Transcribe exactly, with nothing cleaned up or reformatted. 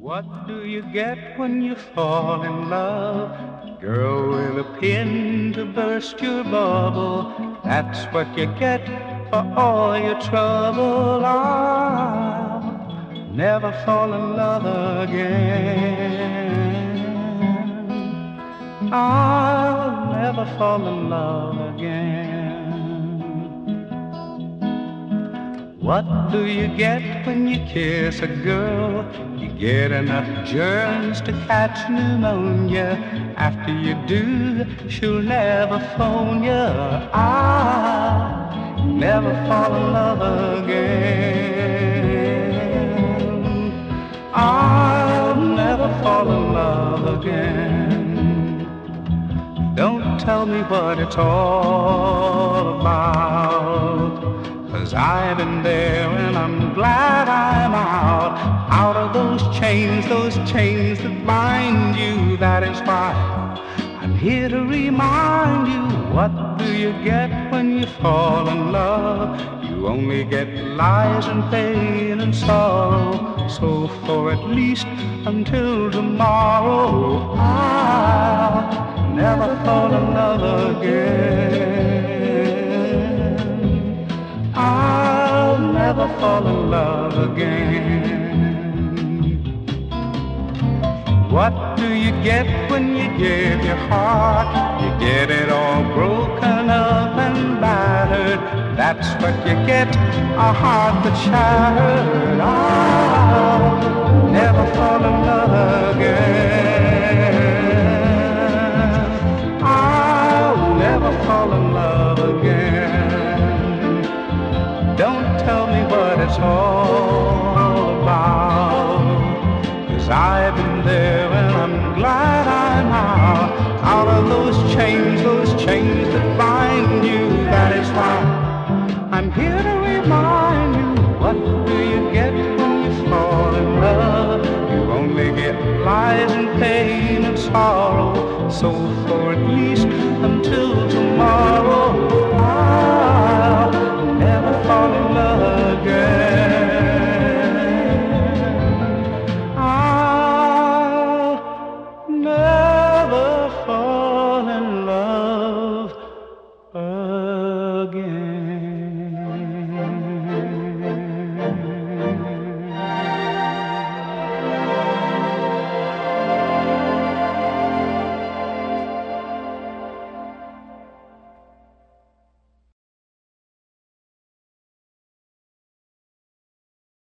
What do you get when you fall in love? Girl with a pin to burst your bubble. That's what you get for all your trouble. I'll never fall in love again. I'll never fall in love again. What do you get when you kiss a girl? You get enough germs to catch pneumonia. After you do, she'll never phone you. I'll never fall in love again. I'll never fall in love again. Don't tell me what it's all about, 'cause I've been there and I'm glad I'm out. Out of those chains, those chains that bind you. That is why I'm here to remind you. What do you get when you fall in love? You only get lies and pain and sorrow. So for at least until tomorrow, I'll never fall in love again. I'll never fall in love again. What do you get when you give your heart? You get it all broken up and battered. That's what you get, a heart that's shattered. I'll never fall in love again. I'll never fall in love again. Don't tell me what it's all about, 'cause I've been there and I'm glad I'm out. Out of those chains, those chains that bind you. That is why I'm here to remind you. What do you get when you fall in love? You only get lies and pain and sorrow. So for